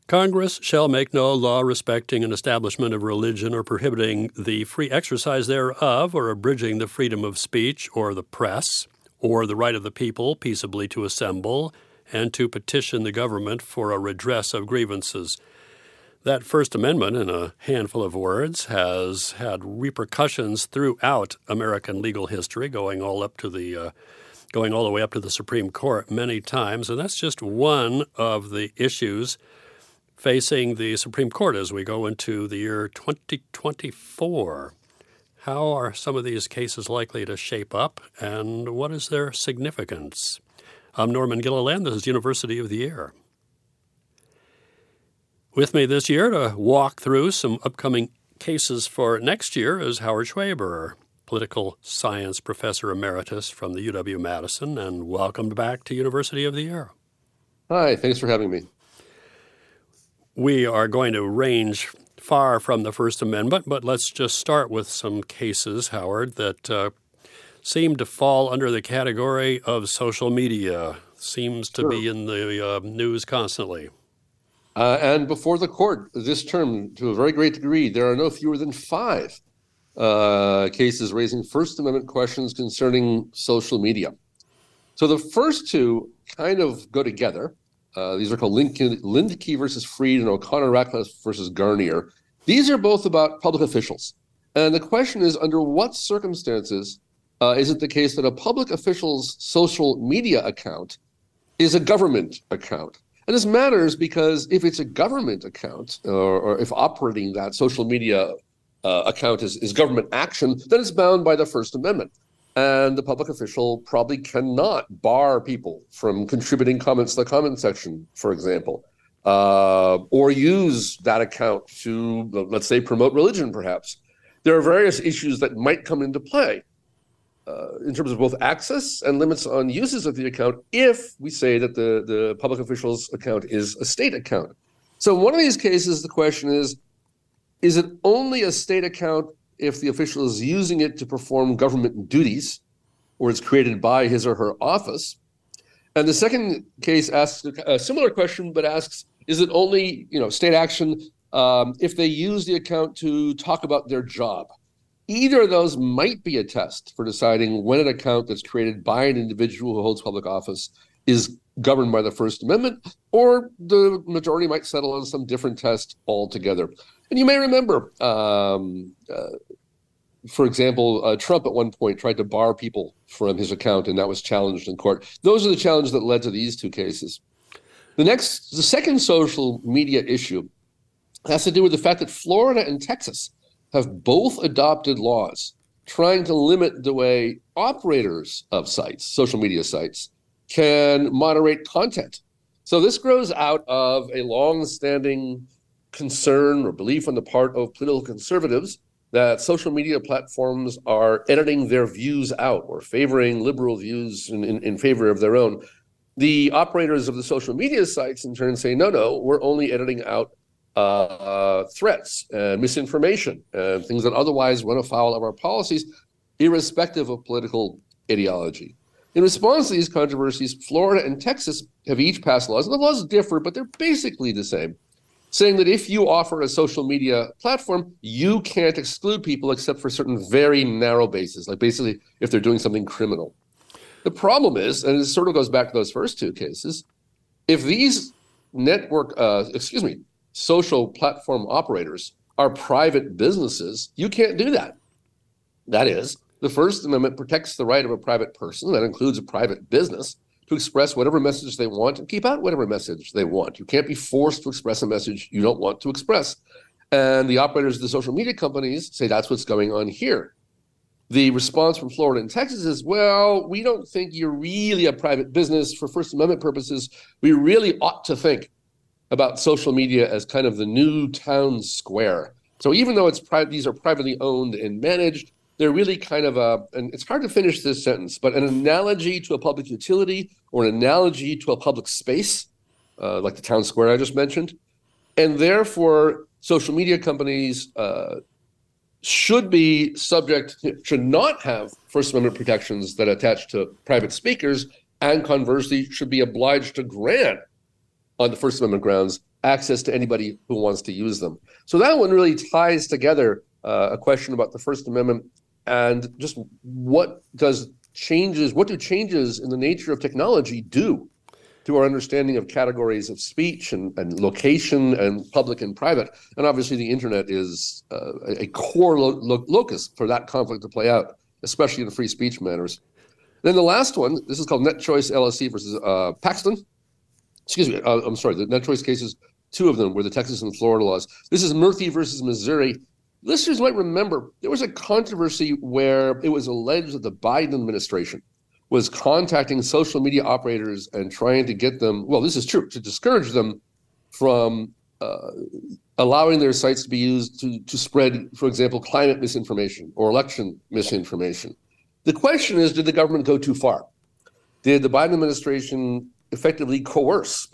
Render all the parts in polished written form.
Congress shall make no law respecting an establishment of religion or prohibiting the free exercise thereof, or abridging the freedom of speech or the press, or the right of the people peaceably to assemble and to petition the government for a redress of grievances. That First Amendment, in a handful of words, has had repercussions throughout American legal history, going all the way up to the Supreme Court many times, and that's just one of the issues facing the Supreme Court as we go into the year 2024. How are some of these cases likely to shape up, and what is their significance? I'm Norman Gilliland. This is University of the Year. With me this year to walk through some upcoming cases for next year is Howard Schweber, political science professor emeritus from the UW-Madison, and welcome back to University of the Year. Hi, thanks for having me. We are going to range far from the First Amendment, but let's just start with some cases, Howard, that seem to fall under the category of social media. Seems to be in the news constantly. And before the court this term, to a very great degree, there are no fewer than 5 cases raising First Amendment questions concerning social media. So the first 2 kind of go together. These are called Lindke versus Freed and O'Connor-Ratcliffe versus Garnier. These are both about public officials. And the question is, under what circumstances is it the case that a public official's social media account is a government account? And this matters because if it's a government account, or if operating that social media account is government action, then it's bound by the First Amendment. And the public official probably cannot bar people from contributing comments to the comment section, for example, or use that account to, let's say, promote religion, perhaps. There are various issues that might come into play in terms of both access and limits on uses of the account if we say that the public official's account is a state account. So in one of these cases, the question is it only a state account if the official is using it to perform government duties, or it's created by his or her office? And the second case asks a similar question, but asks, is it only state action if they use the account to talk about their job? Either of those might be a test for deciding when an account that's created by an individual who holds public office is governed by the First Amendment, or the majority might settle on some different test altogether. And you may remember, for example, Trump at one point tried to bar people from his account, and that was challenged in court. Those are the challenges that led to these 2 cases. The second social media issue has to do with the fact that Florida and Texas have both adopted laws trying to limit the way operators of sites, social media sites, can moderate content. So this grows out of a long-standing concern or belief on the part of political conservatives that social media platforms are editing their views out or favoring liberal views in favor of their own. The operators of the social media sites in turn say, no, we're only editing out threats and misinformation and things that otherwise run afoul of our policies, irrespective of political ideology. In response to these controversies, Florida and Texas have each passed laws, and the laws differ, but they're basically the same, saying that if you offer a social media platform, you can't exclude people except for certain very narrow bases, like basically if they're doing something criminal. The problem is, and it sort of goes back to those first 2 cases, if these social platform operators are private businesses, you can't do that. That is, the First Amendment protects the right of a private person, that includes a private business, to express whatever message they want and keep out whatever message they want. You can't be forced to express a message you don't want to express. And the operators of the social media companies say that's what's going on here. The response from Florida and Texas is, well, we don't think you're really a private business. For First Amendment purposes, we really ought to think about social media as kind of the new town square. So even though these are privately owned and managed, they're really kind of and it's hard to finish this sentence, but an analogy to a public utility or an analogy to a public space, like the town square I just mentioned. And therefore, social media companies should not have First Amendment protections that attach to private speakers, and conversely, should be obliged to grant on the First Amendment grounds, access to anybody who wants to use them. So that one really ties together a question about the First Amendment and just what do changes in the nature of technology do to our understanding of categories of speech and location and public and private. And obviously the internet is a core locus for that conflict to play out, especially in free speech matters. Then the last one, this is called NetChoice LLC versus Paxton. Excuse me, I'm sorry, the NetChoice cases, two of them were the Texas and Florida laws. This is Murphy versus Missouri. Listeners might remember there was a controversy where it was alleged that the Biden administration was contacting social media operators and trying to get them, well, this is true, to discourage them from allowing their sites to be used to spread, for example, climate misinformation or election misinformation. The question is, did the government go too far? Did the Biden administration effectively coerce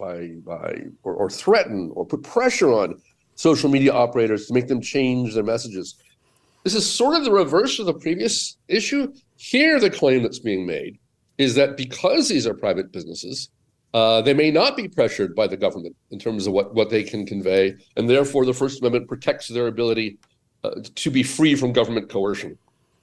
or threaten or put pressure on social media operators to make them change their messages? This is sort of the reverse of the previous issue. Here, the claim that's being made is that because these are private businesses, they may not be pressured by the government in terms of what they can convey, and therefore the First Amendment protects their ability to be free from government coercion.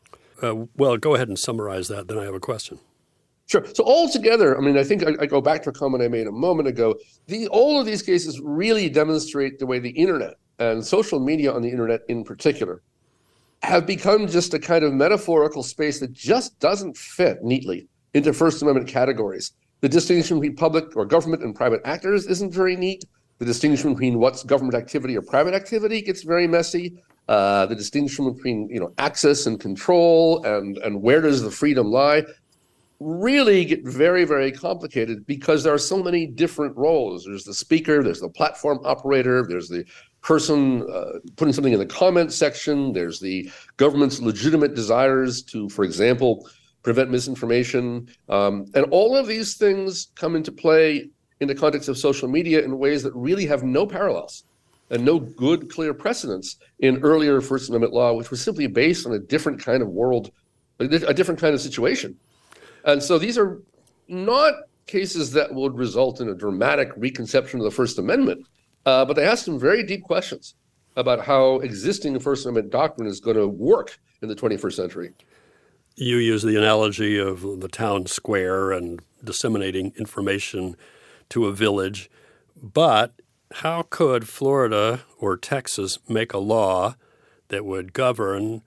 Well, go ahead and summarize that, then I have a question. Sure. So altogether, I mean, I think I go back to a comment I made a moment ago. All of these cases really demonstrate the way the internet and social media on the internet in particular have become just a kind of metaphorical space that just doesn't fit neatly into First Amendment categories. The distinction between public or government and private actors isn't very neat. The distinction between what's government activity or private activity gets very messy. The distinction between access and control and where does the freedom lie really get very, very complicated because there are so many different roles. There's the speaker, there's the platform operator, there's the person putting something in the comment section, there's the government's legitimate desires to, for example, prevent misinformation. And all of these things come into play in the context of social media in ways that really have no parallels and no good, clear precedents in earlier First Amendment law, which was simply based on a different kind of world, a different kind of situation. And so these are not cases that would result in a dramatic reconception of the First Amendment, but they ask some very deep questions about how existing First Amendment doctrine is going to work in the 21st century. You use the analogy of the town square and disseminating information to a village, but how could Florida or Texas make a law that would govern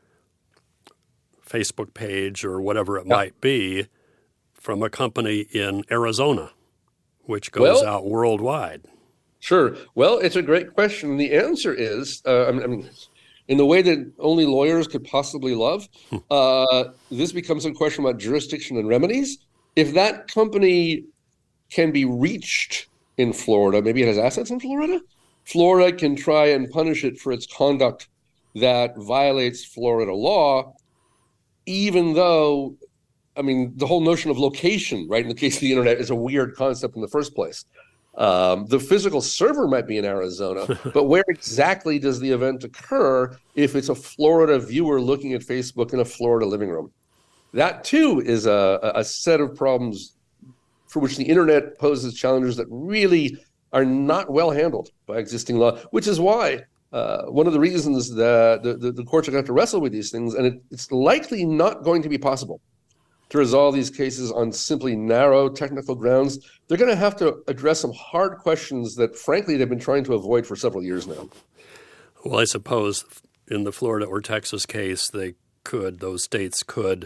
Facebook page or whatever it might be from a company in Arizona, which goes out worldwide? Sure. Well, it's a great question. The answer is, in the way that only lawyers could possibly love, this becomes a question about jurisdiction and remedies. If that company can be reached in Florida, maybe it has assets in Florida, Florida can try and punish it for its conduct that violates Florida law, even though, the whole notion of location, right, in the case of the internet is a weird concept in the first place. The physical server might be in Arizona, but where exactly does the event occur if it's a Florida viewer looking at Facebook in a Florida living room? That, too, is a set of problems for which the internet poses challenges that really are not well handled by existing law, which is why one of the reasons that the courts are going to have to wrestle with these things, and it's likely not going to be possible to resolve these cases on simply narrow technical grounds. They're going to have to address some hard questions that, frankly, they've been trying to avoid for several years now. Well, I suppose in the Florida or Texas case, those states could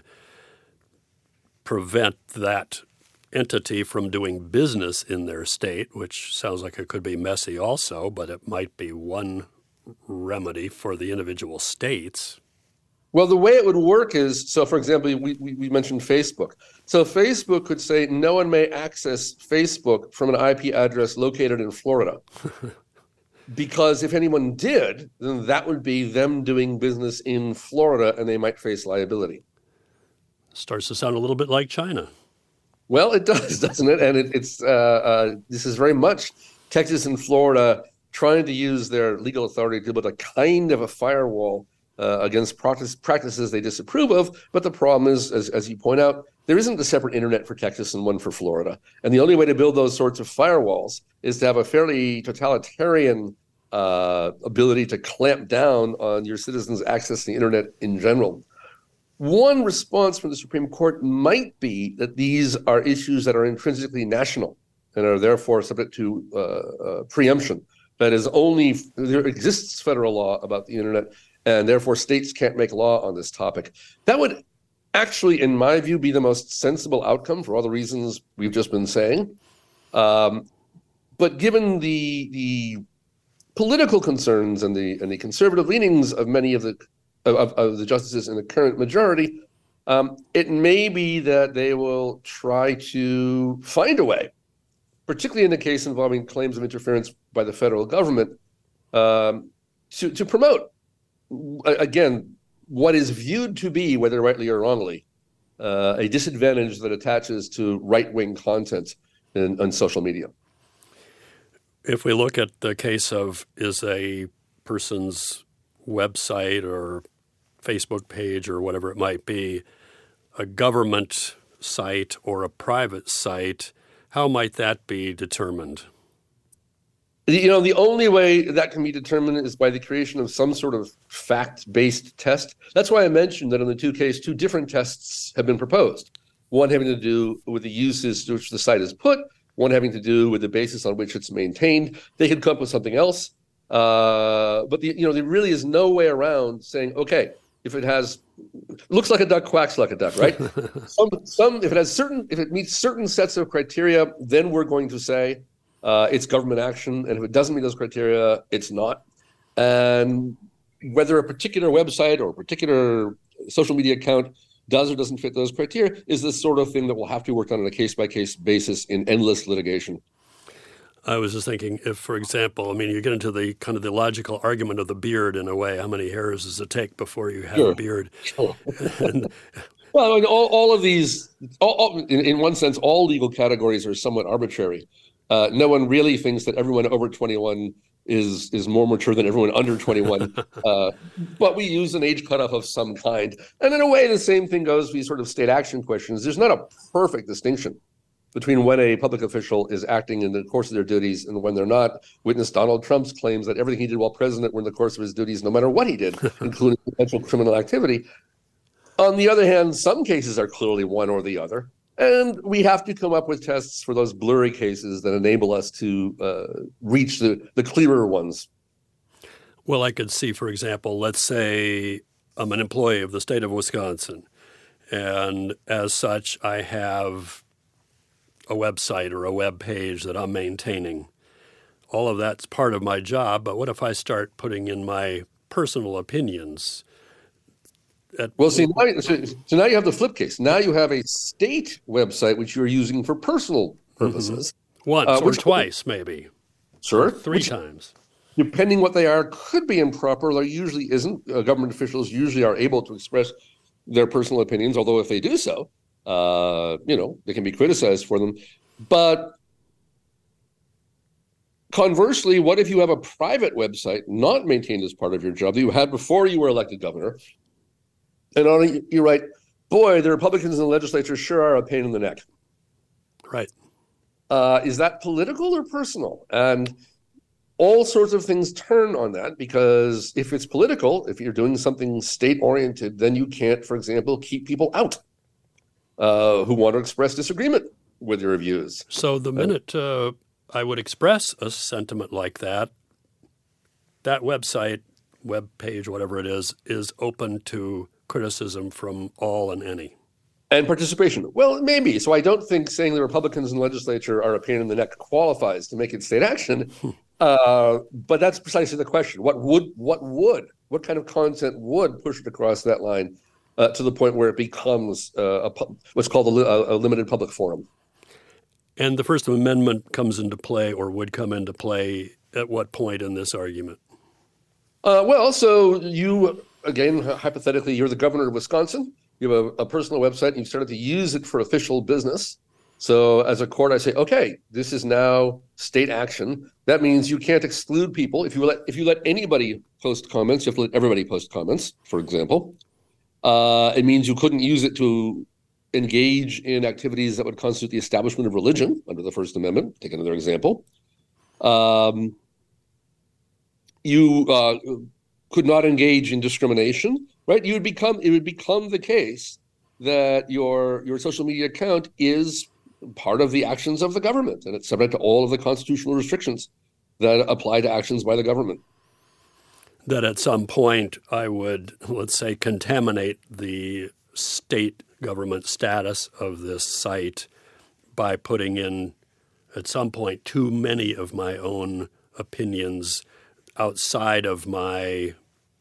prevent that entity from doing business in their state, which sounds like it could be messy also, but it might be one remedy for the individual states. Well, the way it would work is, so for example, we mentioned Facebook. So Facebook could say no one may access Facebook from an IP address located in Florida. Because if anyone did, then that would be them doing business in Florida and they might face liability. Starts to sound a little bit like China. Well, it does, doesn't it? And this is very much Texas and Florida trying to use their legal authority to build a kind of a firewall against practices they disapprove of. But the problem is, as you point out, there isn't a separate internet for Texas and one for Florida. And the only way to build those sorts of firewalls is to have a fairly totalitarian ability to clamp down on your citizens' access to the internet in general. One response from the Supreme Court might be that these are issues that are intrinsically national and are therefore subject to preemption. That is, only there exists federal law about the internet, and therefore states can't make law on this topic. That would actually, in my view, be the most sensible outcome for all the reasons we've just been saying. But given the political concerns and the conservative leanings of many of the justices in the current majority, it may be that they will try to find a way, particularly in the case involving claims of interference by the federal government, to promote, again, what is viewed to be, whether rightly or wrongly, a disadvantage that attaches to right-wing content on social media. If we look at the case of, is a person's website or Facebook page or whatever it might be a government site or a private site, how might that be determined? The only way that can be determined is by the creation of some sort of fact-based test. That's why I mentioned that in the two different tests have been proposed. One having to do with the uses to which the site is put, one having to do with the basis on which it's maintained. They could come up with something else. But there really is no way around saying, okay, if it looks like a duck, quacks like a duck, right? If it meets certain sets of criteria, then we're going to say, it's government action, and if it doesn't meet those criteria, it's not. And whether a particular website or a particular social media account does or doesn't fit those criteria is the sort of thing that will have to be worked on a case-by-case basis in endless litigation. I was just thinking, if, for example, you get into the kind of the logical argument of the beard in a way. How many hairs does it take before you have a beard? Sure. Well, all of these, in one sense, all legal categories are somewhat arbitrary. No one really thinks that everyone over 21 is more mature than everyone under 21. But we use an age cutoff of some kind. And in a way, the same thing goes for these sort of state action questions. There's not a perfect distinction between when a public official is acting in the course of their duties and when they're not. Witness Donald Trump's claims that everything he did while president were in the course of his duties, no matter what he did, including potential criminal activity. On the other hand, some cases are clearly one or the other. And we have to come up with tests for those blurry cases that enable us to reach the clearer ones. Well, I could see, for example, let's say I'm an employee of the state of Wisconsin, and as such, I have a website or a web page that I'm maintaining. All of that's part of my job, but what if I start putting in my personal opinions? So now you have the flip case. Now you have a state website which you're using for personal purposes. Once or twice, maybe. Sure. Or three times. Depending what they are, could be improper. There usually isn't. Government officials usually are able to express their personal opinions, although if they do so, they can be criticized for them. But conversely, what if you have a private website not maintained as part of your job that you had before you were elected governor? And on it, you write, boy, the Republicans in the legislature sure are a pain in the neck. Right. Is that political or personal? And all sorts of things turn on that, because if it's political, if you're doing something state-oriented, then you can't, for example, keep people out who want to express disagreement with your views. So the minute I would express a sentiment like that, that website, web page, whatever it is open to criticism from all and any. And participation. Well, maybe. So I don't think saying the Republicans in the legislature are a pain in the neck qualifies to make it state action. But that's precisely the question. What kind of content would push it across that line to the point where it becomes what's called a limited public forum? And the First Amendment comes into play, or would come into play, at what point in this argument? So you, again, hypothetically, you're the governor of Wisconsin. You have a personal website, and you've started to use it for official business. So as a court, I say, okay, this is now state action. That means you can't exclude people. If you let anybody post comments, you have to let everybody post comments, for example. It means you couldn't use it to engage in activities that would constitute the establishment of religion under the First Amendment. Take another example. You could not engage in discrimination, right? It would become the case that your social media account is part of the actions of the government, and it's subject to all of the constitutional restrictions that apply to actions by the government. That at some point I would, let's say, contaminate the state government status of this site by putting in, at some point, too many of my own opinions outside of my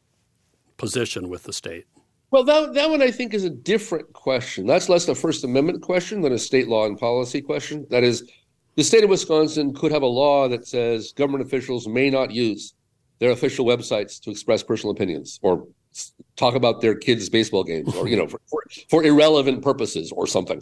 position with the state. Well, that one I think is a different question. That's less a First Amendment question than a state law and policy question. That is, the state of Wisconsin could have a law that says government officials may not use their official websites to express personal opinions or talk about their kids' baseball games, or for irrelevant purposes or something.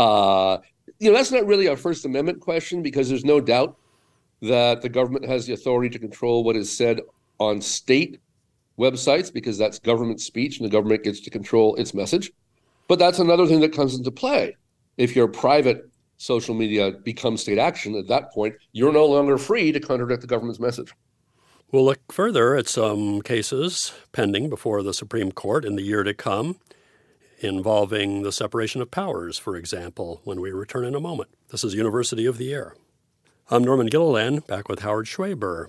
That's not really a First Amendment question, because there's no doubt that the government has the authority to control what is said on state websites, because that's government speech and the government gets to control its message. But that's another thing that comes into play. If your private social media becomes state action, at that point, you're no longer free to contradict the government's message. We'll look further at some cases pending before the Supreme Court in the year to come, involving the separation of powers, for example, when we return in a moment. This is University of the Air. I'm Norman Gilliland, back with Howard Schweber,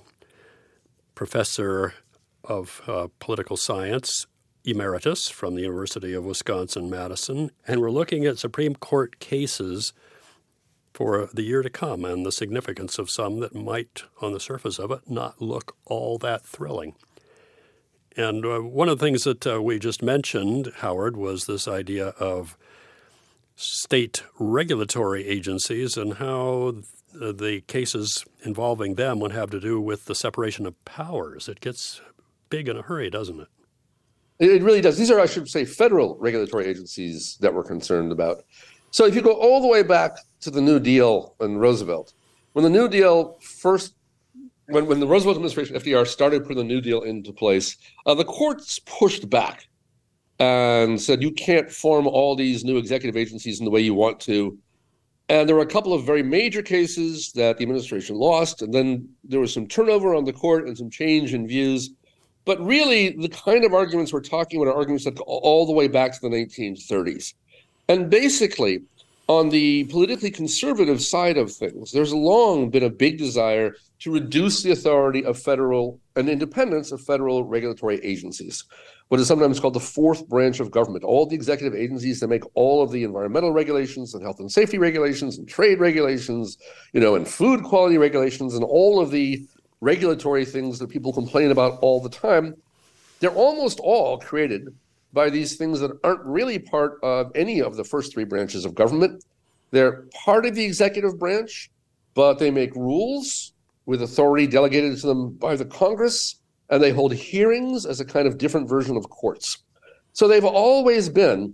professor of political science emeritus from the University of Wisconsin-Madison, and we're looking at Supreme Court cases for the year to come and the significance of some that might, on the surface of it, not look all that thrilling. And one of the things that we just mentioned, Howard, was this idea of state regulatory agencies and how the cases involving them would have to do with the separation of powers. It gets big in a hurry, doesn't it? It really does. These are, I should say, federal regulatory agencies that we're concerned about. So if you go all the way back to the New Deal and Roosevelt, when the New Deal when the Roosevelt administration, FDR, started putting the New Deal into place, the courts pushed back and said, you can't form all these new executive agencies in the way you want to. And there were a couple of very major cases that the administration lost, and then there was some turnover on the court and some change in views. But really, the kind of arguments we're talking about are arguments that go all the way back to the 1930s. And basically, on the politically conservative side of things, there's long been a big desire to reduce the authority of federal and independence of federal regulatory agencies, what is sometimes called the fourth branch of government. All the executive agencies that make all of the environmental regulations and health and safety regulations and trade regulations, and food quality regulations and all of the regulatory things that people complain about all the time, they're almost all created by these things that aren't really part of any of the first three branches of government. They're part of the executive branch, but they make rules with authority delegated to them by the Congress, and they hold hearings as a kind of different version of courts. So they've always been,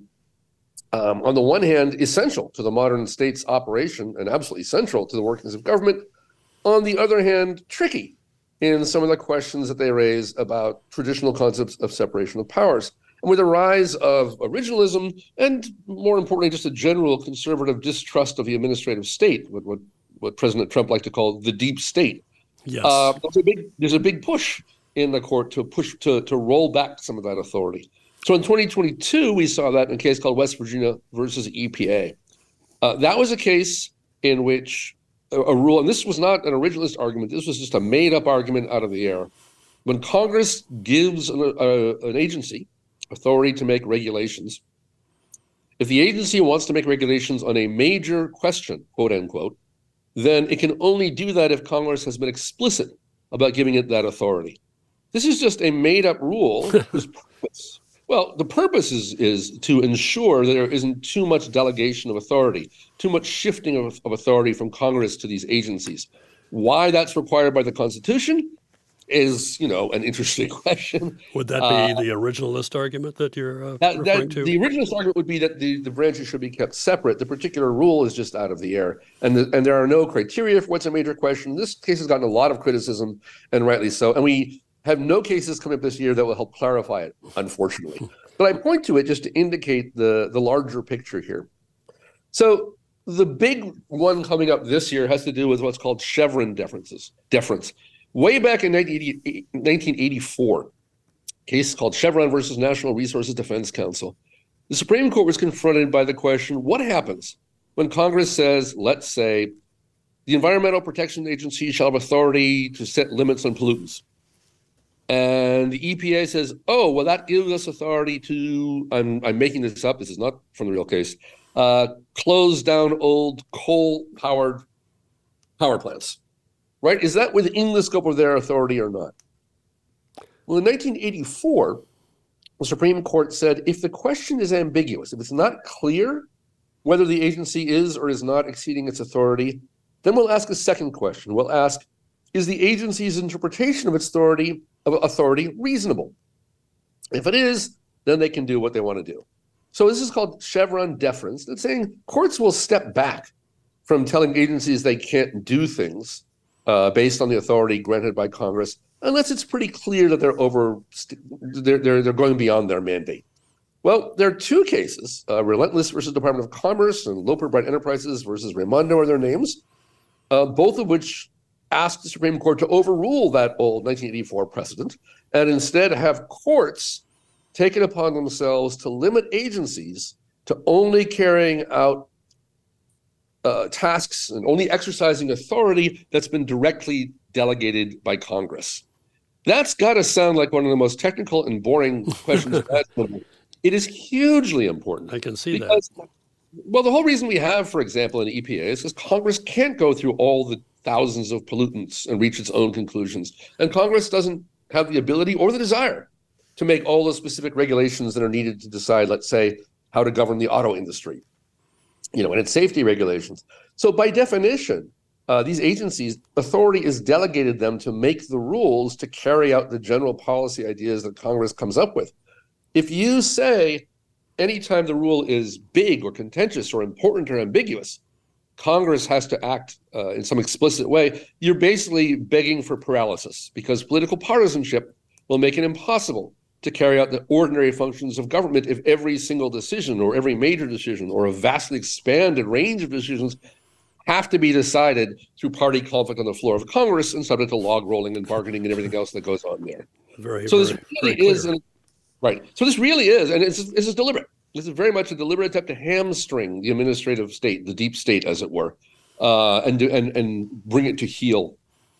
on the one hand, essential to the modern state's operation and absolutely central to the workings of government. On the other hand, tricky in some of the questions that they raise about traditional concepts of separation of powers. And with the rise of originalism and, more importantly, just a general conservative distrust of the administrative state, what President Trump liked to call the deep state, yes. There's a big push in the court to roll back some of that authority. So in 2022, we saw that in a case called West Virginia versus EPA. That was a case in which a rule, and this was not an originalist argument, this was just a made-up argument out of the air. When Congress gives an agency authority to make regulations, if the agency wants to make regulations on a major question, quote unquote, then it can only do that if Congress has been explicit about giving it that authority. This is just a made-up rule whose purpose, well, the purpose is to ensure that there isn't too much delegation of authority, too much shifting of authority from Congress to these agencies. Why that's required by the Constitution is, an interesting question. Would that be the originalist argument that you're referring to? The originalist argument would be that the branches should be kept separate. The particular rule is just out of the air, and there are no criteria for what's a major question. This case has gotten a lot of criticism, and rightly so. And we have no cases coming up this year that will help clarify it, unfortunately. But I point to it just to indicate the larger picture here. So the big one coming up this year has to do with what's called Chevron deference. Way back in 1984, a case called Chevron versus National Resources Defense Council, the Supreme Court was confronted by the question, what happens when Congress says, let's say, the Environmental Protection Agency shall have authority to set limits on pollutants? And the EPA says, oh, well, that gives us authority to, I'm making this up, this is not from the real case, close down old coal-powered power plants. Right? Is that within the scope of their authority or not? Well, in 1984, the Supreme Court said if the question is ambiguous, if it's not clear whether the agency is or is not exceeding its authority, then we'll ask a second question. We'll ask, is the agency's interpretation of its authority reasonable? If it is, then they can do what they want to do. So this is called Chevron deference. It's saying courts will step back from telling agencies they can't do things based on the authority granted by Congress, unless it's pretty clear that they're going beyond their mandate. Well, there are two cases, Relentless versus Department of Commerce and Loper Bright Enterprises versus Raimondo are their names, both of which asked the Supreme Court to overrule that old 1984 precedent and instead have courts take it upon themselves to limit agencies to only carrying out tasks and only exercising authority that's been directly delegated by Congress. That's got to sound like one of the most technical and boring questions. It is hugely important. I can see that. Well, the whole reason we have, for example, an EPA is because Congress can't go through all the thousands of pollutants and reach its own conclusions. And Congress doesn't have the ability or the desire to make all the specific regulations that are needed to decide, let's say, how to govern the auto industry, and its safety regulations. So by definition, these agencies, authority is delegated them to make the rules to carry out the general policy ideas that Congress comes up with. If you say anytime the rule is big or contentious or important or ambiguous, Congress has to act in some explicit way, you're basically begging for paralysis because political partisanship will make it impossible to carry out the ordinary functions of government if every single decision or every major decision or a vastly expanded range of decisions have to be decided through party conflict on the floor of Congress and subject to log rolling and bargaining and everything else that goes on there. This really is, and this is deliberate. This is very much a deliberate attempt to hamstring the administrative state, the deep state, as it were, and bring it to heel.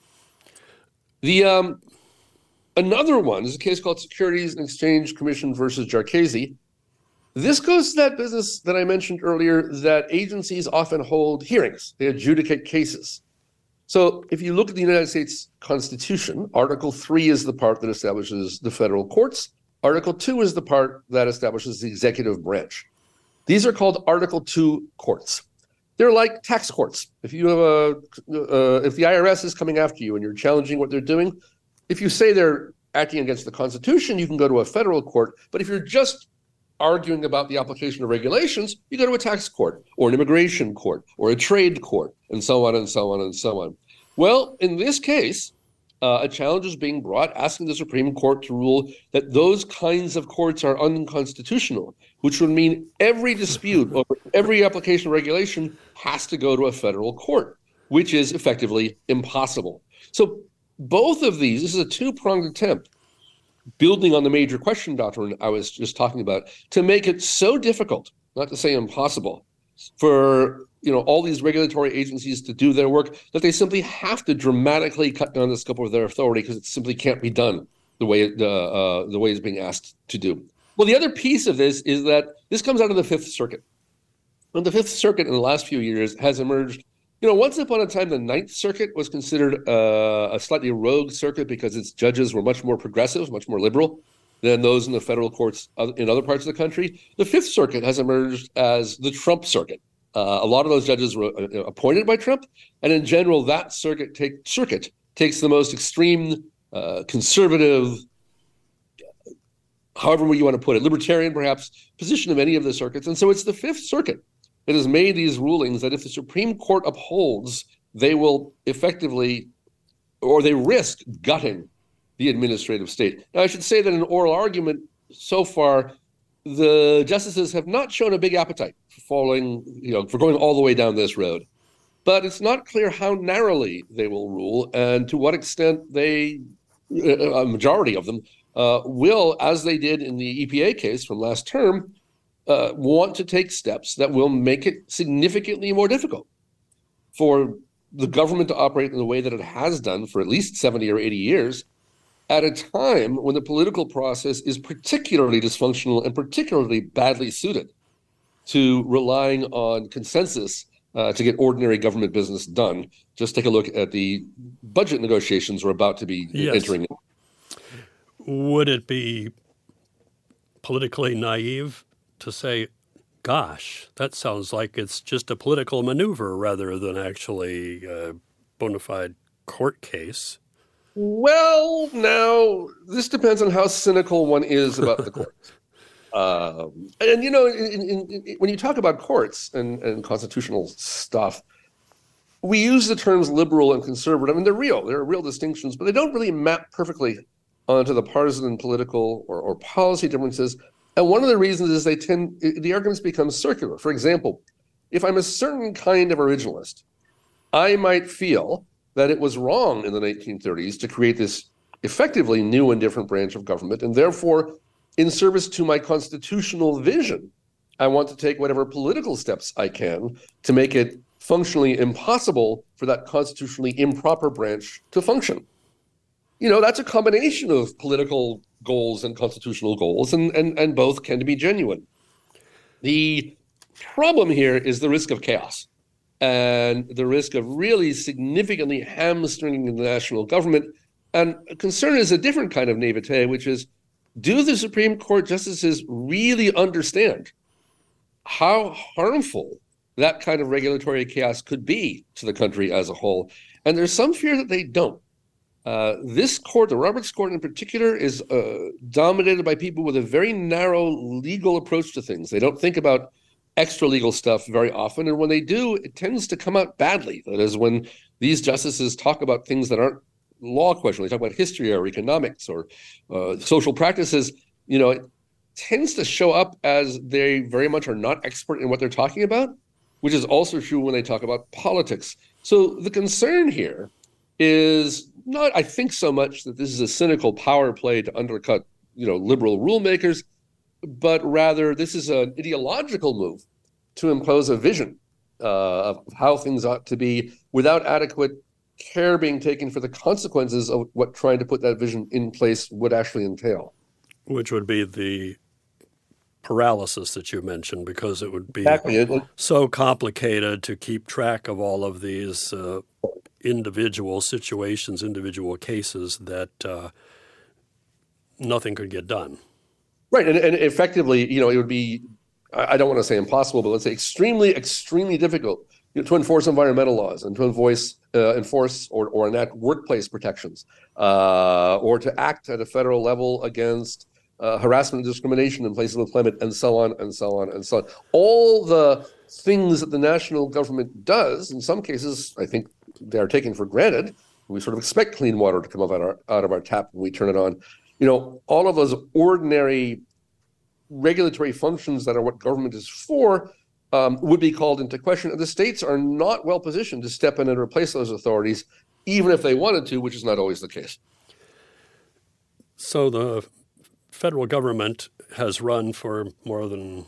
Another one is a case called Securities and Exchange Commission versus Jarchese. This goes to that business that I mentioned earlier, that agencies often hold hearings. They adjudicate cases. So if you look at the United States Constitution, Article 3 is the part that establishes the federal courts. Article 2 is the part that establishes the executive branch. These are called Article 2 courts. They're like tax courts. If you have if the IRS is coming after you and you're challenging what they're doing, if you say they're acting against the Constitution, you can go to a federal court. But if you're just arguing about the application of regulations, you go to a tax court or an immigration court or a trade court, and so on and so on and so on. Well, in this case, a challenge is being brought asking the Supreme Court to rule that those kinds of courts are unconstitutional, which would mean every dispute over every application of regulation has to go to a federal court, which is effectively impossible. So both of these, this is a two-pronged attempt, building on the major question doctrine I was just talking about, to make it so difficult, not to say impossible, for all these regulatory agencies to do their work that they simply have to dramatically cut down the scope of their authority because it simply can't be done the way it's being asked to do. Well, the other piece of this is that this comes out of the Fifth Circuit. And the Fifth Circuit in the last few years has emerged. Once upon a time, the Ninth Circuit was considered a slightly rogue circuit because its judges were much more progressive, much more liberal than those in the federal courts in other parts of the country. The Fifth Circuit has emerged as the Trump circuit. A lot of those judges were appointed by Trump, and in general, that circuit takes the most extreme conservative, however you want to put it, libertarian perhaps, position of any of the circuits. And so it's the Fifth Circuit that has made these rulings that if the Supreme Court upholds, they will effectively, or they risk gutting the administrative state. Now, I should say that in oral argument so far, the justices have not shown a big appetite for going all the way down this road. But it's not clear how narrowly they will rule and to what extent a majority of them, will, as they did in the EPA case from last term, want to take steps that will make it significantly more difficult for the government to operate in the way that it has done for at least 70 or 80 years, at a time when the political process is particularly dysfunctional and particularly badly suited to relying on consensus to get ordinary government business done. Just take a look at the budget negotiations we're about to be entering. Would it be politically naive to say, gosh, that sounds like it's just a political maneuver rather than actually a bona fide court case? Well, now, this depends on how cynical one is about the courts. And, when you talk about courts and constitutional stuff, we use the terms liberal and conservative. I mean, they're real. There are real distinctions, but they don't really map perfectly onto the partisan and political or policy differences. And one of the reasons is the arguments become circular. For example, if I'm a certain kind of originalist, I might feel that it was wrong in the 1930s to create this effectively new and different branch of government, and therefore, in service to my constitutional vision, I want to take whatever political steps I can to make it functionally impossible for that constitutionally improper branch to function. That's a combination of political goals and constitutional goals, and both can be genuine. The problem here is the risk of chaos and the risk of really significantly hamstringing the national government. And concern is a different kind of naivete, which is, do the Supreme Court justices really understand how harmful that kind of regulatory chaos could be to the country as a whole? And there's some fear that they don't. This court, the Roberts Court in particular, is dominated by people with a very narrow legal approach to things. They don't think about extra legal stuff very often, and when they do, it tends to come out badly. That is, when these justices talk about things that aren't law questions, they talk about history or economics or social practices, it tends to show up as they very much are not expert in what they're talking about, which is also true when they talk about politics. So the concern here is not, I think, so much that this is a cynical power play to undercut, liberal rulemakers, but rather this is an ideological move to impose a vision of how things ought to be without adequate care being taken for the consequences of what trying to put that vision in place would actually entail. Which would be the paralysis that you mentioned, because it would be so complicated to keep track of all of these individual situations, individual cases, that nothing could get done. Right. And effectively, it would be, I don't want to say impossible, but let's say extremely, extremely difficult to enforce environmental laws and to enforce or enact workplace protections, or to act at a federal level against harassment and discrimination in places of employment, and so on and so on and so on. All the things that the national government does, in some cases, I think they are taken for granted. We sort of expect clean water to come out of our tap when we turn it on. All of those ordinary regulatory functions that are what government is for would be called into question. And the states are not well positioned to step in and replace those authorities, even if they wanted to, which is not always the case. So the federal government has run for more than,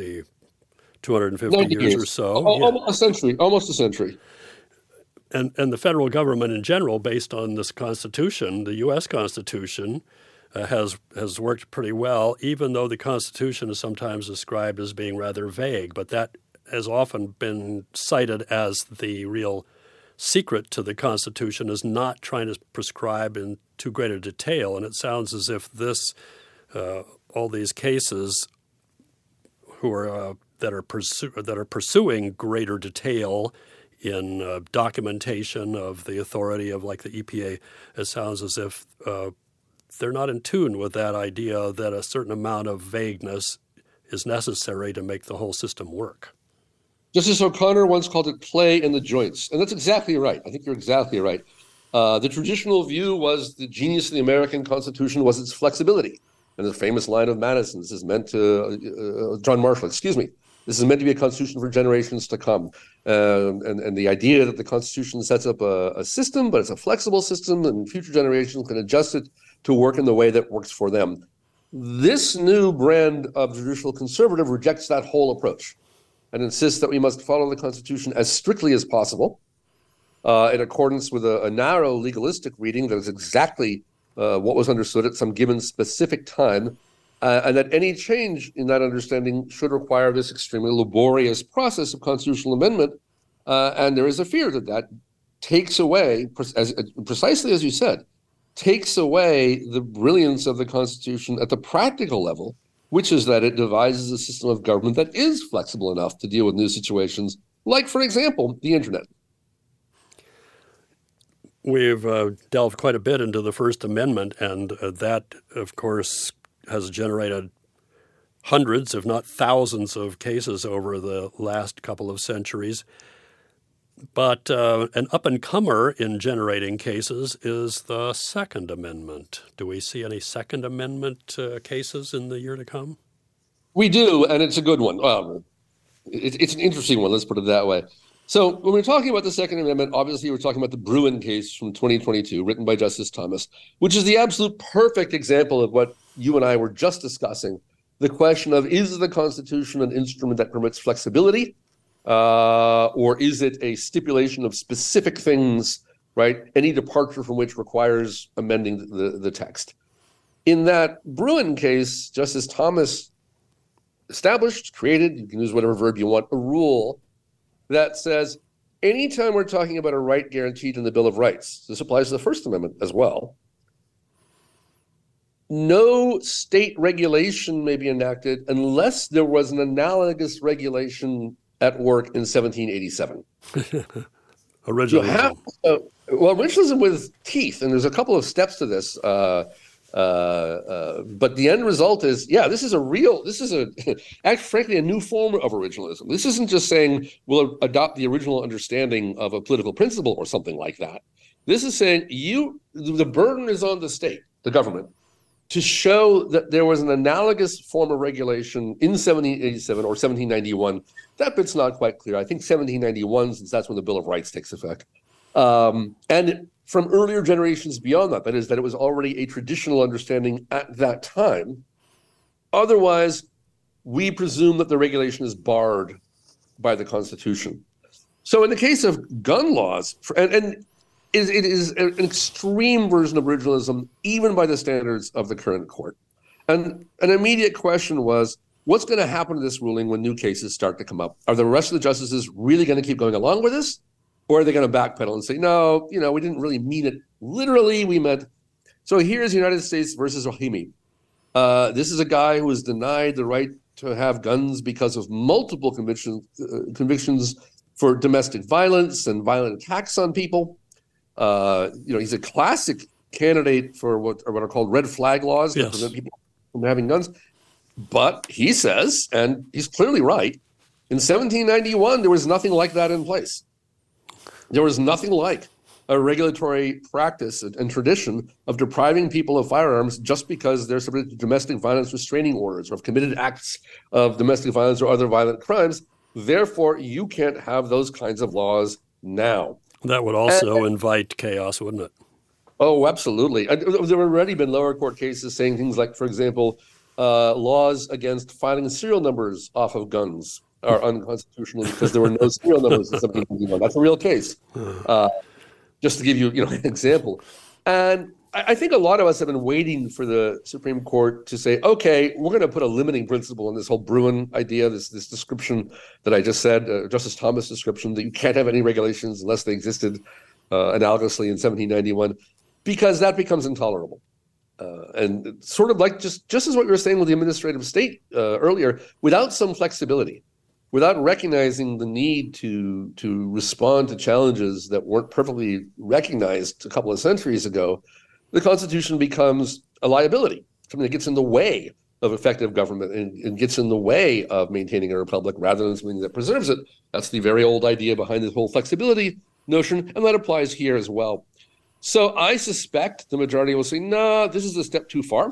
250 years or so. Almost a century. And the federal government in general, based on this Constitution, the U.S. Constitution, has worked pretty well, even though the Constitution is sometimes described as being rather vague. But that has often been cited as the real secret to the Constitution, is not trying to prescribe in too great a detail. And it sounds as if all these cases that are pursuing greater detail in documentation of the authority of like the EPA. It sounds as if they're not in tune with that idea that a certain amount of vagueness is necessary to make the whole system work. Justice O'Connor once called it play in the joints. And that's exactly right. I think you're exactly right. The traditional view was the genius of the American Constitution was its flexibility. And the famous line of Madison, this is meant to, John Marshall, excuse me, this is meant to be a constitution for generations to come. And the idea that the Constitution sets up a system, but it's a flexible system and future generations can adjust it to work in the way that works for them. This new brand of judicial conservative rejects that whole approach and insists that we must follow the Constitution as strictly as possible in accordance with a narrow legalistic reading that is exactly what was understood at some given specific time, and that any change in that understanding should require this extremely laborious process of constitutional amendment. And there is a fear that that takes away, precisely as you said, takes away the brilliance of the Constitution at the practical level, which is that it devises a system of government that is flexible enough to deal with new situations, like, for example, the internet. We've delved quite a bit into the First Amendment, and that, of course, has generated hundreds, if not thousands, of cases over the last couple of centuries. But an up-and-comer in generating cases is the Second Amendment. Do we see any Second Amendment cases in the year to come? We do, and it's a good one. It's an interesting one, let's put it that way. So when we're talking about the Second Amendment, obviously we're talking about the Bruen case from 2022, written by Justice Thomas, which is the absolute perfect example of what you and I were just discussing, the question of, is the Constitution an instrument that permits flexibility, or is it a stipulation of specific things, right? Any departure from which requires amending the text. In that Bruen case, Justice Thomas established, created, you can use whatever verb you want, a rule that says anytime we're talking about a right guaranteed in the Bill of Rights, this applies to the First Amendment as well, no state regulation may be enacted unless there was an analogous regulation at work in 1787. Originalism. Originalism with teeth, and there's a couple of steps to this. But the end result is, this is frankly a new form of originalism. This isn't just saying we'll adopt the original understanding of a political principle or something like that. This is saying the burden is on the state, the government, to show that there was an analogous form of regulation in 1787 or 1791. That bit's not quite clear. I think 1791, since that's when the Bill of Rights takes effect. And from earlier generations beyond that is that it was already a traditional understanding at that time. Otherwise, we presume that the regulation is barred by the Constitution. So in the case of gun laws, it is an extreme version of originalism, even by the standards of the current court. And an immediate question was, what's going to happen to this ruling when new cases start to come up? Are the rest of the justices really going to keep going along with this? Or are they going to backpedal and say, no, we didn't really mean it literally, we meant. So here's United States versus Rahimi. This is a guy who was denied the right to have guns because of multiple convictions for domestic violence and violent attacks on people. He's a classic candidate for what are called red flag laws that prevent people from having guns. But he says, and he's clearly right, in 1791, there was nothing like that in place. There was nothing like a regulatory practice and tradition of depriving people of firearms just because they're subject to domestic violence restraining orders or have committed acts of domestic violence or other violent crimes. Therefore, you can't have those kinds of laws now. That would also invite chaos, wouldn't it? Oh, absolutely. There have already been lower court cases saying things like, for example, laws against filing serial numbers off of guns are unconstitutional because there were no serial numbers in 1791. That's a real case. Just to give you, an example. And I think a lot of us have been waiting for the Supreme Court to say, okay, we're going to put a limiting principle in this whole Bruen idea, this description that I just said, Justice Thomas description, that you can't have any regulations unless they existed analogously in 1791, because that becomes intolerable. And sort of like just as what you were saying with the administrative state earlier, without some flexibility, without recognizing the need to respond to challenges that weren't perfectly recognized a couple of centuries ago, the Constitution becomes a liability, something that gets in the way of effective government and gets in the way of maintaining a republic rather than something that preserves it. That's the very old idea behind this whole flexibility notion, and that applies here as well. So I suspect the majority will say, no, this is a step too far.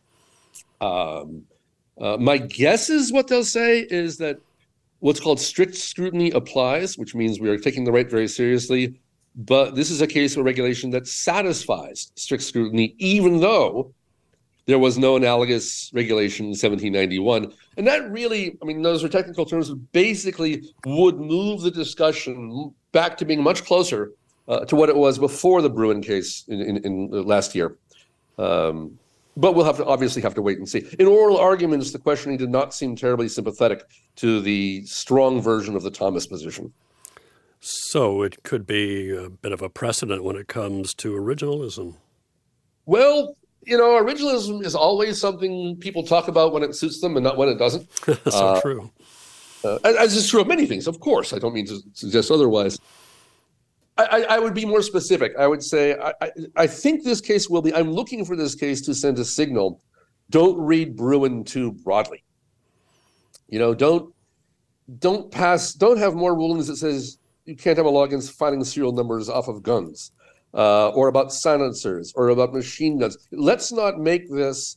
My guess is what they'll say is that what's called strict scrutiny applies, which means we are taking the right very seriously. But this is a case of a regulation that satisfies strict scrutiny, even though there was no analogous regulation in 1791. And that really, I mean, those are technical terms, but basically would move the discussion back to being much closer to what it was before the Bruen case in last year. But we'll obviously have to wait and see. In oral arguments, the questioning did not seem terribly sympathetic to the strong version of the Thomas position. So it could be a bit of a precedent when it comes to originalism. Well, originalism is always something people talk about when it suits them and not when it doesn't. So true. As is true of many things, of course. I don't mean to suggest otherwise. I would be more specific. I would say I think this case will be. I'm looking for this case to send a signal. Don't read Bruen too broadly. Don't have more rulings that says you can't have a law against finding serial numbers off of guns, or about silencers, or about machine guns. Let's not make this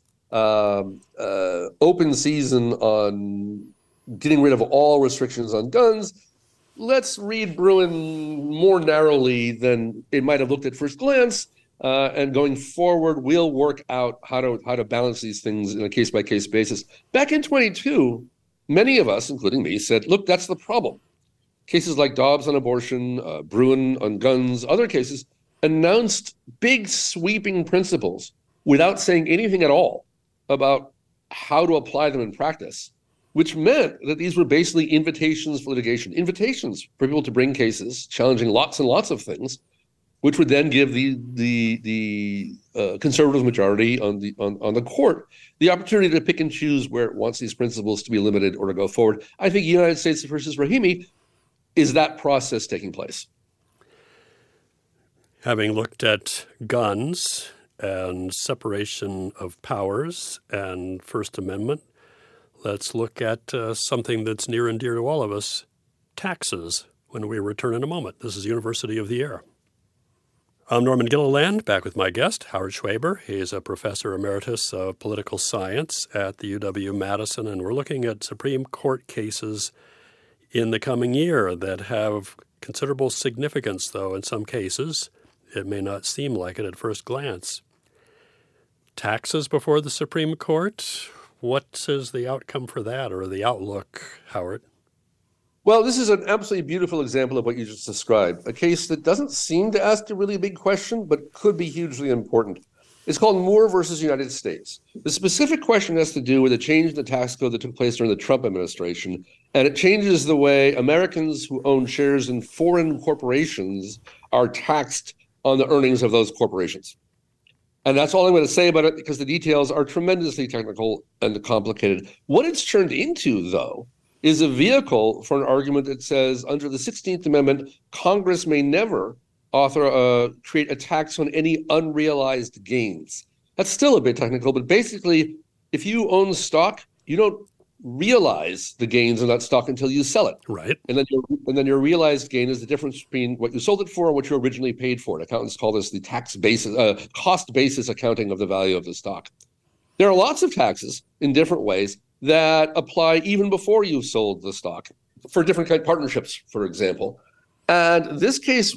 open season on getting rid of all restrictions on guns. Let's read Bruen more narrowly than it might have looked at first glance, and going forward, we'll work out how to balance these things in a case-by-case basis. Back in 22, many of us, including me, said, look, that's the problem. Cases like Dobbs on abortion, Bruen on guns, other cases, announced big sweeping principles without saying anything at all about how to apply them in practice, which meant that these were basically invitations for litigation, invitations for people to bring cases challenging lots and lots of things, which would then give the conservative majority on the court the opportunity to pick and choose where it wants these principles to be limited or to go forward. I think United States versus Rahimi is that process taking place. Having looked at guns and separation of powers and First Amendment, let's look at something that's near and dear to all of us, taxes, when we return in a moment. This is University of the Air. I'm Norman Gilliland, back with my guest, Howard Schweber. He's a professor emeritus of political science at the UW-Madison, and we're looking at Supreme Court cases in the coming year that have considerable significance, though in some cases it may not seem like it at first glance. Taxes before the Supreme Court, what is the outcome for that, or the outlook, Howard? Well, this is an absolutely beautiful example of what you just described, a case that doesn't seem to ask a really big question, but could be hugely important. It's called Moore versus United States. The specific question has to do with a change in the tax code that took place during the Trump administration, and it changes the way Americans who own shares in foreign corporations are taxed on the earnings of those corporations. And that's all I'm going to say about it, because the details are tremendously technical and complicated. What it's turned into, though, is a vehicle for an argument that says under the 16th Amendment, Congress may never create a tax on any unrealized gains. That's still a bit technical, but basically, if you own stock, you don't realize the gains on that stock until you sell it. Right. And then your realized gain is the difference between what you sold it for and what you originally paid for it. Accountants call this the tax basis, cost basis accounting of the value of the stock. There are lots of taxes in different ways that apply even before you've sold the stock for different kind of partnerships, for example. And this case,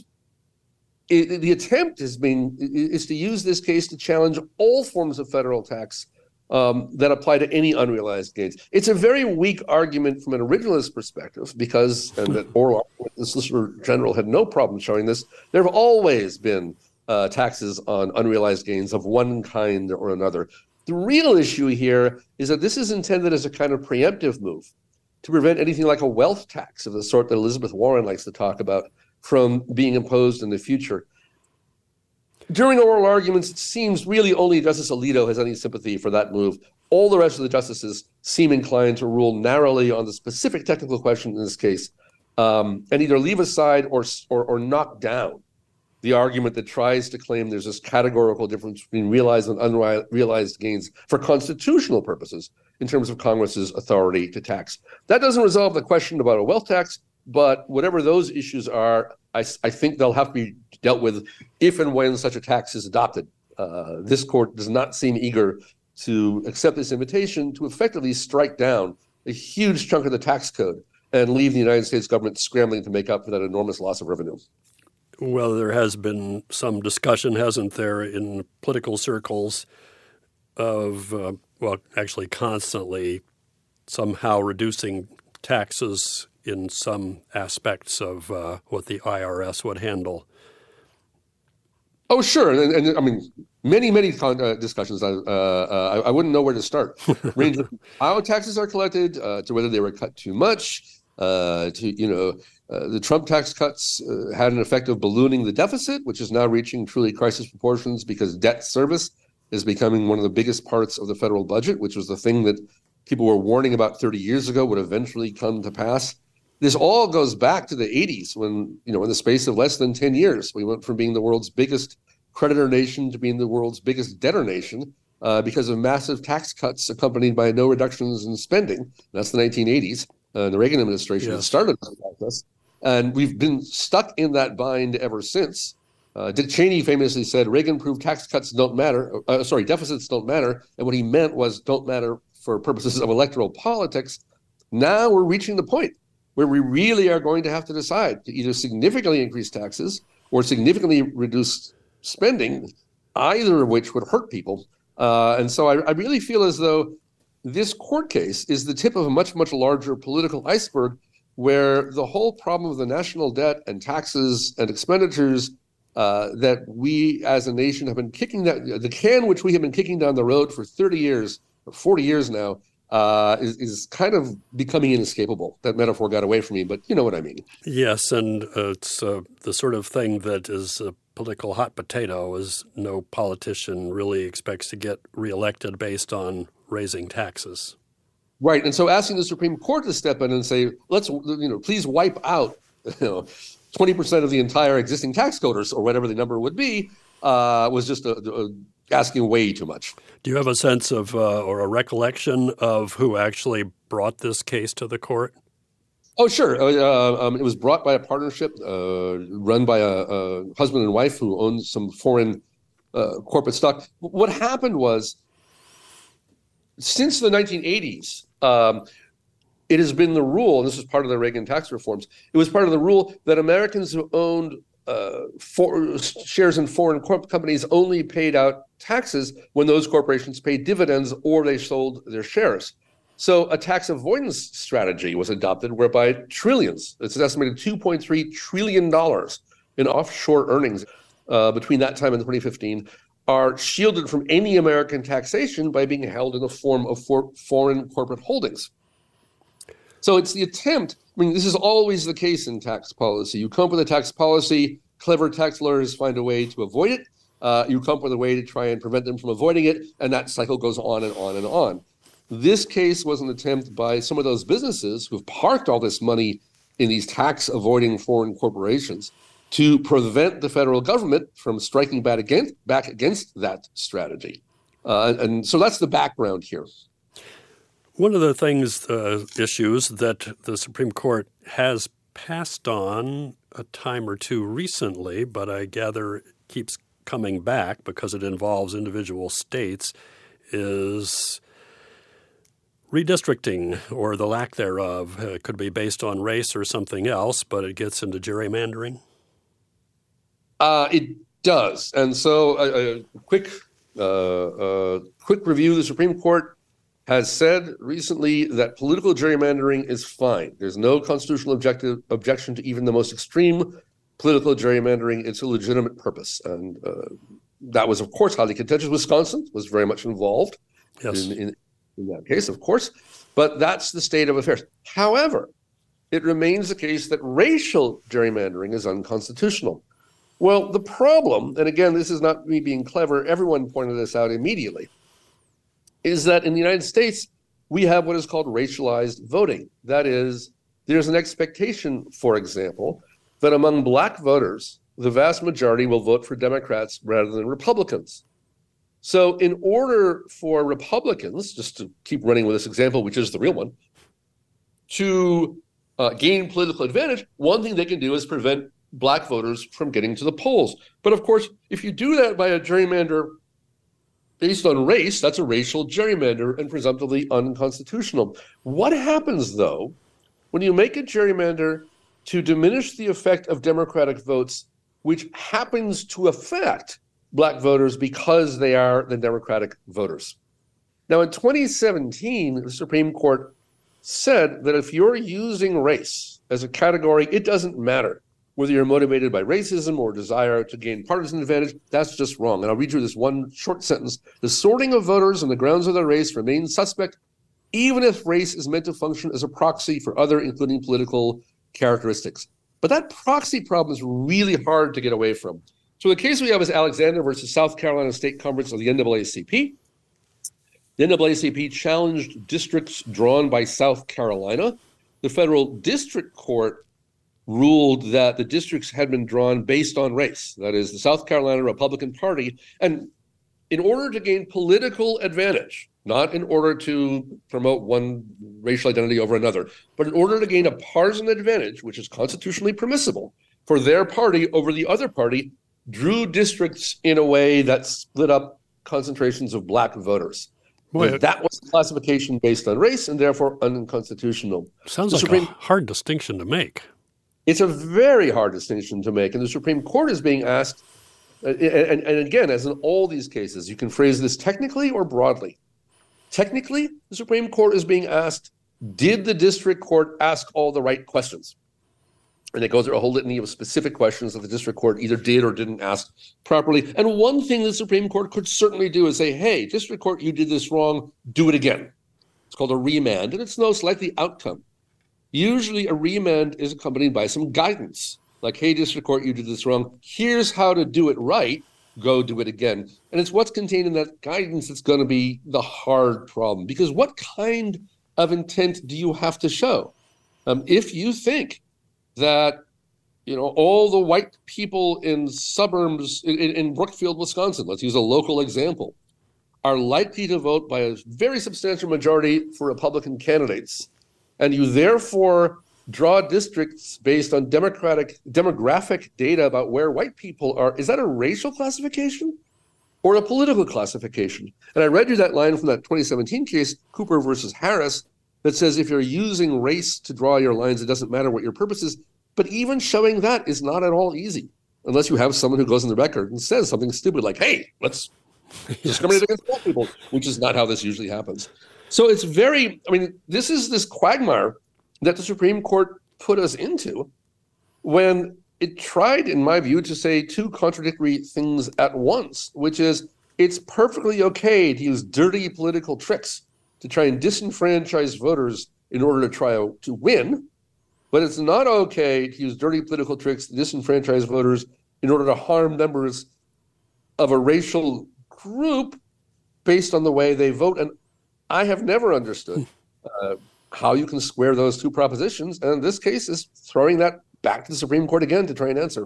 the attempt is to use this case to challenge all forms of federal tax that apply to any unrealized gains. It's a very weak argument from an originalist perspective because, and that oral argument, the Solicitor General had no problem showing this, there have always been taxes on unrealized gains of one kind or another. The real issue here is that this is intended as a kind of preemptive move to prevent anything like a wealth tax of the sort that Elizabeth Warren likes to talk about from being imposed in the future. During oral arguments, it seems really only Justice Alito has any sympathy for that move. All the rest of the justices seem inclined to rule narrowly on the specific technical question in this case, and either leave aside or knock down the argument that tries to claim there's this categorical difference between realized and unrealized gains for constitutional purposes in terms of Congress's authority to tax. That doesn't resolve the question about a wealth tax, but whatever those issues are, I think they'll have to be dealt with if and when such a tax is adopted. This court does not seem eager to accept this invitation to effectively strike down a huge chunk of the tax code and leave the United States government scrambling to make up for that enormous loss of revenue. Well, there has been some discussion, hasn't there, in political circles of, actually constantly somehow reducing taxes in some aspects of what the IRS would handle. Oh, sure. And I mean, many discussions. I wouldn't know where to start. Ranging from how taxes are collected to whether they were cut too much, the Trump tax cuts had an effect of ballooning the deficit, which is now reaching truly crisis proportions because debt service is becoming one of the biggest parts of the federal budget, which was the thing that people were warning about 30 years ago would eventually come to pass. This all goes back to the 80s when, in the space of less than 10 years, we went from being the world's biggest creditor nation to being the world's biggest debtor nation because of massive tax cuts accompanied by no reductions in spending. That's the 1980s. The Reagan administration had started that process. And we've been stuck in that bind ever since. Dick Cheney famously said, Reagan proved tax cuts don't matter. Deficits don't matter. And what he meant was don't matter for purposes of electoral politics. Now we're reaching the point where we really are going to have to decide to either significantly increase taxes or significantly reduce spending, either of which would hurt people. And so I really feel as though this court case is the tip of a much, much larger political iceberg where the whole problem of the national debt and taxes and expenditures that we as a nation have been kicking the can which we have been kicking down the road for 30 years or 40 years now is kind of becoming inescapable. That metaphor got away from me, but you know what I mean. Yes, and it's the sort of thing that is a political hot potato, as no politician really expects to get reelected based on raising taxes. Right, and so asking the Supreme Court to step in and say, let's, please wipe out, 20% of the entire existing tax code or whatever the number would be, was just asking way too much. Do you have a sense of or a recollection of who actually brought this case to the court? Oh, sure. It was brought by a partnership run by a husband and wife who owned some foreign corporate stock. What happened was, since the 1980s, it has been the rule, and this was part of the Reagan tax reforms, it was part of the rule that Americans who owned shares in foreign companies only paid out taxes when those corporations paid dividends or they sold their shares. So a tax avoidance strategy was adopted whereby trillions, it's an estimated $2.3 trillion in offshore earnings between that time and 2015, are shielded from any American taxation by being held in the form of foreign corporate holdings. So it's the attempt, this is always the case in tax policy. You come up with a tax policy, clever tax lawyers find a way to avoid it. You come up with a way to try and prevent them from avoiding it, and that cycle goes on and on and on. This case was an attempt by some of those businesses who've parked all this money in these tax-avoiding foreign corporations to prevent the federal government from striking back against that strategy. And so that's the background here. One of the issues that the Supreme Court has passed on a time or two recently, but I gather it keeps coming back because it involves individual states, is redistricting, or the lack thereof. It could be based on race or something else, but it gets into gerrymandering. It does. And so a quick review. The Supreme Court has said recently that political gerrymandering is fine. There's no constitutional objection to even the most extreme political gerrymandering. It's a legitimate purpose. And that was, of course, highly contentious. Wisconsin was very much involved in that case, of course. But that's the state of affairs. However, it remains the case that racial gerrymandering is unconstitutional. Well, the problem, and again, this is not me being clever, everyone pointed this out immediately. is that in the United States, we have what is called racialized voting. That is, there's an expectation, for example, that among Black voters, the vast majority will vote for Democrats rather than Republicans. So in order for Republicans, just to keep running with this example, which is the real one, to gain political advantage, one thing they can do is prevent Black voters from getting to the polls. But of course, if you do that by a gerrymander based on race, that's a racial gerrymander and presumptively unconstitutional. What happens, though, when you make a gerrymander to diminish the effect of Democratic votes, which happens to affect Black voters because they are the Democratic voters? Now, in 2017, the Supreme Court said that if you're using race as a category, it doesn't matter whether you're motivated by racism or desire to gain partisan advantage. That's just wrong. And I'll read you this one short sentence. The sorting of voters on the grounds of their race remains suspect, even if race is meant to function as a proxy for other, including political characteristics. But that proxy problem is really hard to get away from. So the case we have is Alexander versus South Carolina State Conference of the NAACP. The NAACP challenged districts drawn by South Carolina. The federal district court ruled that the districts had been drawn based on race. That is, the South Carolina Republican Party. And in order to gain political advantage, not in order to promote one racial identity over another, but in order to gain a partisan advantage, which is constitutionally permissible, for their party over the other party, drew districts in a way that split up concentrations of Black voters. Boy, that was a classification based on race and therefore unconstitutional. Sounds like a hard distinction to make. It's a very hard distinction to make. And the Supreme Court is being asked, and again, as in all these cases, you can phrase this technically or broadly. Technically, the Supreme Court is being asked, did the district court ask all the right questions? And it goes through a whole litany of specific questions that the district court either did or didn't ask properly. And one thing the Supreme Court could certainly do is say, hey, district court, you did this wrong, do it again. It's called a remand, and it's no likely outcome. Usually a remand is accompanied by some guidance, like, hey, district court, you did this wrong. Here's how to do it right. Go do it again. And it's what's contained in that guidance that's going to be the hard problem. Because what kind of intent do you have to show? If you think that, all the white people in suburbs in Brookfield, Wisconsin, let's use a local example, are likely to vote by a very substantial majority for Republican candidates, and you therefore draw districts based on demographic data about where white people are, is that a racial classification or a political classification? And I read you that line from that 2017 case, Cooper versus Harris, that says if you're using race to draw your lines, it doesn't matter what your purpose is. But even showing that is not at all easy, unless you have someone who goes on the record and says something stupid like, hey, let's discriminate against black people, which is not how this usually happens. So it's this is this quagmire that the Supreme Court put us into when it tried, in my view, to say two contradictory things at once, which is it's perfectly okay to use dirty political tricks to try and disenfranchise voters in order to try to win, but it's not okay to use dirty political tricks to disenfranchise voters in order to harm members of a racial group based on the way they vote. And I have never understood how you can square those two propositions. And this case is throwing that back to the Supreme Court again to try and answer.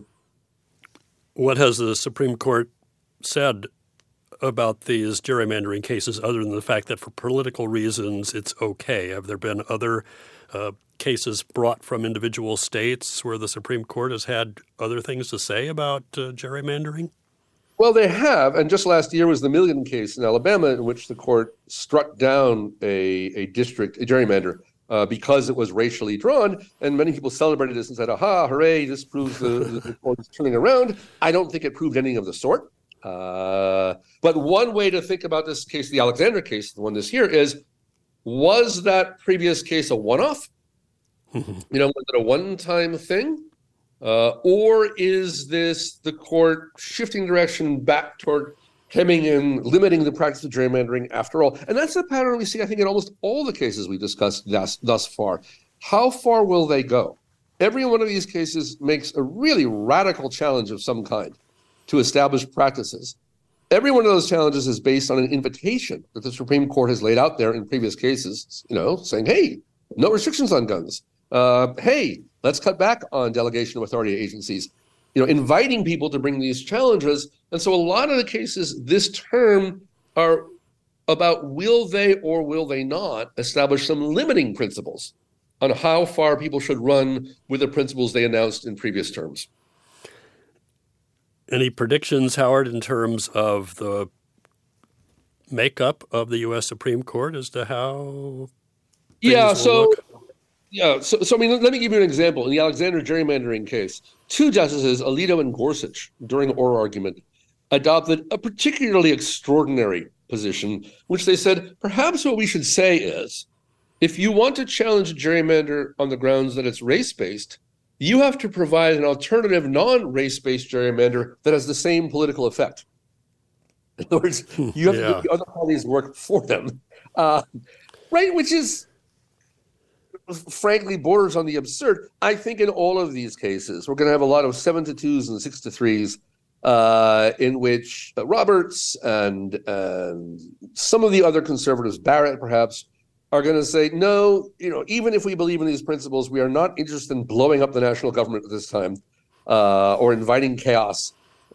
What has the Supreme Court said about these gerrymandering cases other than the fact that for political reasons it's okay? Have there been other cases brought from individual states where the Supreme Court has had other things to say about gerrymandering? Well, they have. And just last year was the Milligan case in Alabama, in which the court struck down a gerrymander because it was racially drawn. And many people celebrated this and said, aha, hooray, this proves the court is turning around. I don't think it proved anything of the sort. But one way to think about this case, the Alexander case, the one this year, is, was that previous case a one-off? Was it a one-time thing? Or is this the court shifting direction back toward hemming in, limiting the practice of gerrymandering after all? And that's the pattern we see, I think, in almost all the cases we discussed thus far. How far will they go? Every one of these cases makes a really radical challenge of some kind to establish practices. Every one of those challenges is based on an invitation that the Supreme Court has laid out there in previous cases, saying, hey, no restrictions on guns. Hey, let's cut back on delegation of authority to agencies, inviting people to bring these challenges. And so a lot of the cases this term are about will they or will they not establish some limiting principles on how far people should run with the principles they announced in previous terms. Any predictions, Howard, in terms of the makeup of the U.S. Supreme Court as to how things will look? So let me give you an example. In the Alexander gerrymandering case, two justices, Alito and Gorsuch, during oral argument, adopted a particularly extraordinary position, which they said, perhaps what we should say is, if you want to challenge a gerrymander on the grounds that it's race-based, you have to provide an alternative non-race-based gerrymander that has the same political effect. In other words, you have to make the other parties work for them, right? Which is, frankly, borders on the absurd. I think in all of these cases, we're going to have a lot of 7-2s and 6-3s in which Roberts and some of the other conservatives, Barrett perhaps, are going to say, no, even if we believe in these principles, we are not interested in blowing up the national government at this time or inviting chaos,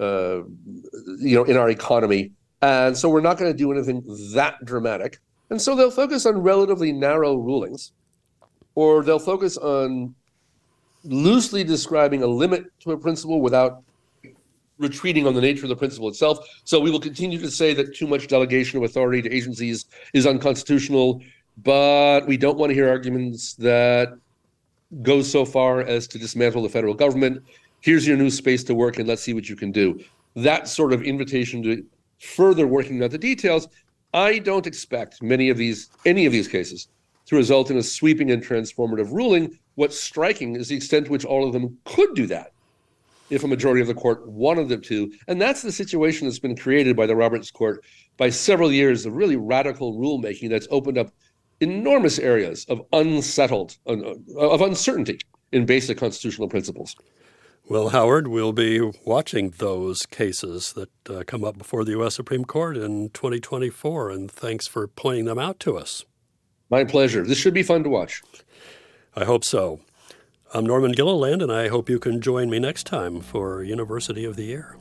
in our economy. And so we're not going to do anything that dramatic. And so they'll focus on relatively narrow rulings, or they'll focus on loosely describing a limit to a principle without retreating on the nature of the principle itself. So we will continue to say that too much delegation of authority to agencies is unconstitutional, but we don't want to hear arguments that go so far as to dismantle the federal government. Here's your new space to work, and let's see what you can do. That sort of invitation to further working out the details, I don't expect any of these cases to result in a sweeping and transformative ruling. What's striking is the extent to which all of them could do that if a majority of the court wanted them to. And that's the situation that's been created by the Roberts Court by several years of really radical rulemaking that's opened up enormous areas of uncertainty in basic constitutional principles. Well, Howard, we'll be watching those cases that come up before the U.S. Supreme Court in 2024, and thanks for pointing them out to us. My pleasure. This should be fun to watch. I hope so. I'm Norman Gilliland, and I hope you can join me next time for University of the Year.